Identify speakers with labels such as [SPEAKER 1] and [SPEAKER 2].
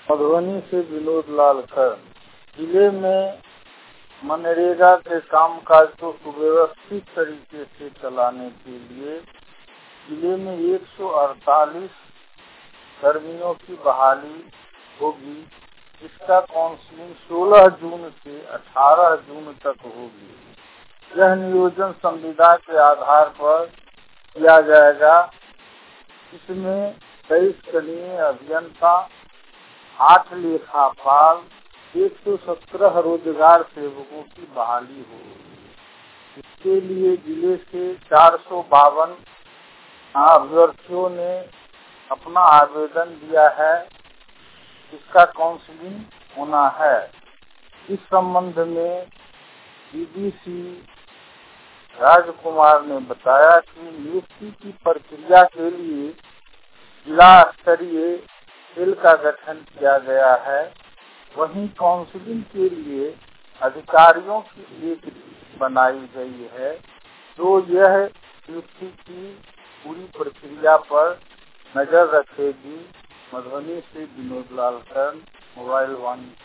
[SPEAKER 1] मधुबनी से विनोद लाल कर। जिले में मनरेगा के कामकाज को सुव्यवस्थित तरीके से चलाने के लिए जिले में 148 कर्मियों की बहाली होगी। इसका काउंसलिंग 16 जून से 18 जून तक होगी। यह नियोजन संविदा के आधार पर किया जाएगा। इसमें 23 कनीय अभियंता, 8 लेखापाल, 117 रोजगार सेवकों की बहाली होगी। इसके लिए जिले से 452 अभ्यर्थियों ने अपना आवेदन दिया है। इसका काउंसलिंग होना है। इस संबंध में डीडीसी राजकुमार ने बताया कि नियुक्ति की प्रक्रिया के लिए जिला स्तरीय सेल का गठन किया गया है। वहीं काउंसलिंग के लिए अधिकारियों की एक टीम बनाई गई है जो यह नियुक्ति की पूरी प्रक्रिया पर नजर रखेगी। मधुबनी से विनोद लाल कर, मोबाइल 1।